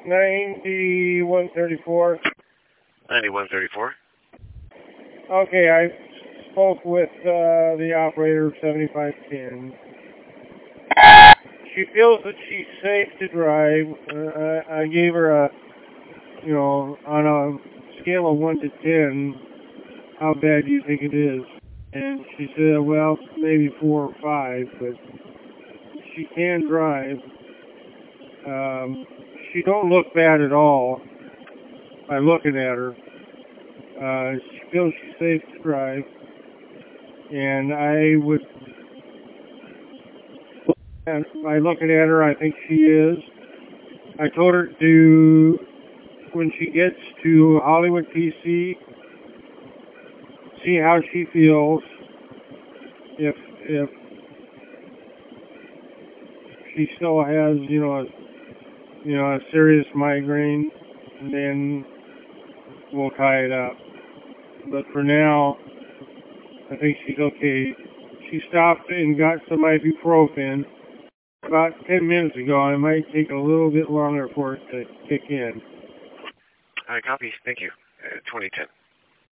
9134. 9134. Okay, I spoke with the operator of 7510. She feels that she's safe to drive. I gave her on a scale of 1 to 10, how bad do you think it is? And she said, well, maybe 4 or 5, but she can drive. She don't look bad at all by looking at her. She feels she's safe to drive. And by looking at her, I think she is. I told her to, when she gets to Hollywood PC, see how she feels. If she still has, a serious migraine, then we'll tie it up. But for now, I think she's okay. She stopped and got some ibuprofen about 10 minutes ago. It might take a little bit longer for it to kick in. All right, copy. Thank you. 2010.